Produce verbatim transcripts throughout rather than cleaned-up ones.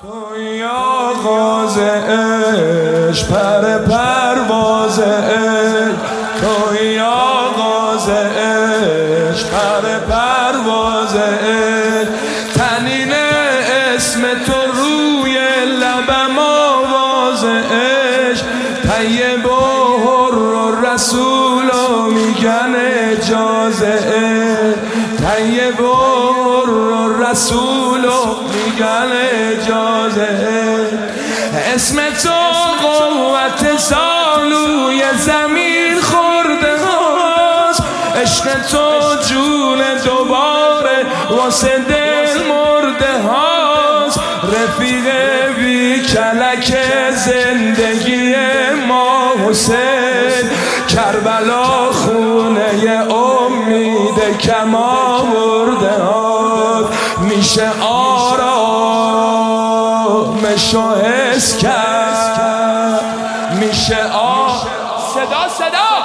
توی آغاز عشق پر پرواز عشق، توی آغاز عشق پر پرواز عشق، تنین اسم تو روی لبم آواز عشق، طیب و حر و رسول و میگن اجاز عشق، طیب و حر و رسول و میگن اجاز عشق، اسم تو قوت سالوی زمین خورده هاست، عشق تو جون دوباره واسه دل مرده هاست، رفیق بی کلک زندگی ما حسین، کربلا خونه امید کم آورده هاست، میشه آرامشو حس کرد، میشه آ صدا صدا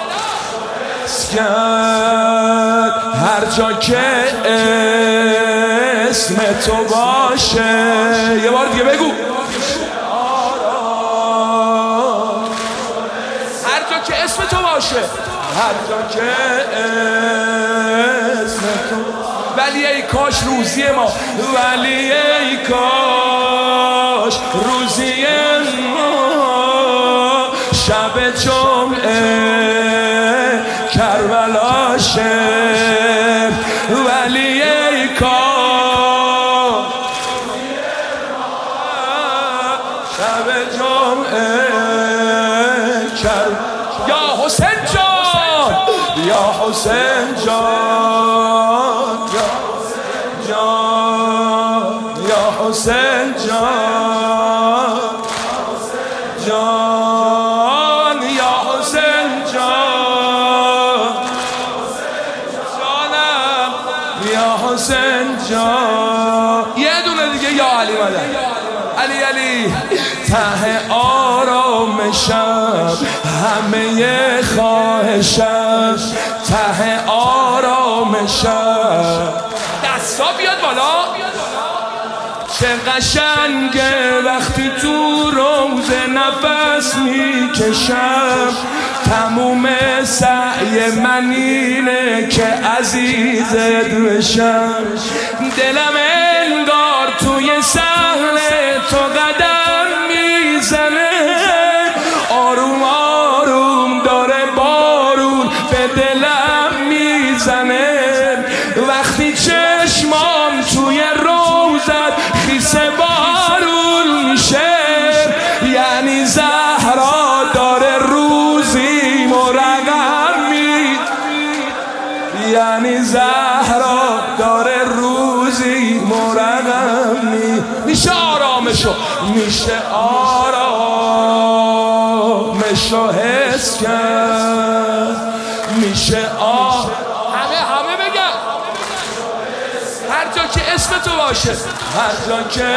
کرد هر جا که اسم تو باشه. یه بار دیگه بگو. هر جا که اسم تو باشه، هر جا که اسم تو، ولی ای کاش روزی ما، ولی ای کاش روزی ما شب جمعه کربلا شه، ولی ای کاش شب جمعه کربلا. یا حسین جان، یا حسین جان، یا حسین جان، جان یا حسین جان، جانم یا حسین جان. یه دونه دیگه یا علی مدد، علی علی ته آرامشم، همه خواهشم ته آرامشم. دستا بیاد بالا. چه قشنگه وقتی تو روزه نفس میکشم، تموم سعی من اینه که عزیزت بشم، دلم انگار توی صحن تو قدم میزنه، آروم آروم داره بارون به دلم میزنه، وقتی چشمام توی روزت خیس بارون میشه، یعنی زهرا داره روزی مرقم می، یعنی زهرا داره روزی مرقم می. میشه آرامشو، میشه آرامشو حس کرد، میشه آرامشو. همه همه بگم هر جا که اسم تو باشه، هر جا که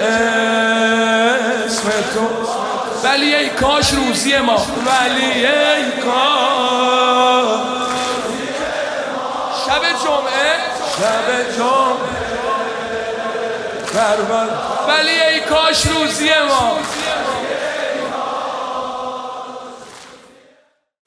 اسم تو، ولی ای کاش روزی ما، ولی ای کاش شب جمعه، شب جمعه کربلا، ولی ای کاش روزی ما.